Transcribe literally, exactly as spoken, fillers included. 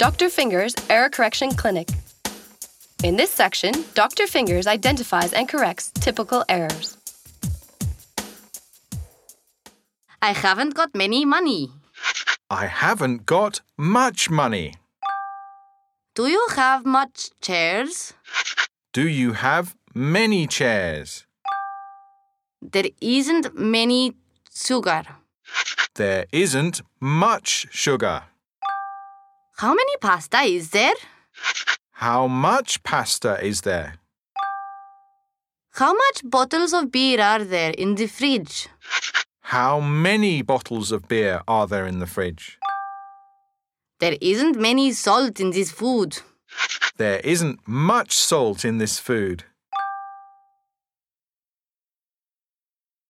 Doctor Fingers Error Correction Clinic. In this section, Doctor Fingers identifies and corrects typical errors. I haven't got many money. I haven't got much money. Do you have much chairs? Do you have many chairs? There isn't many sugar. There isn't much sugar. How many pasta is there? How much pasta is there? How much bottles of beer are there in the fridge? How many bottles of beer are there in the fridge? There isn't many salt in this food. There isn't much salt in this food.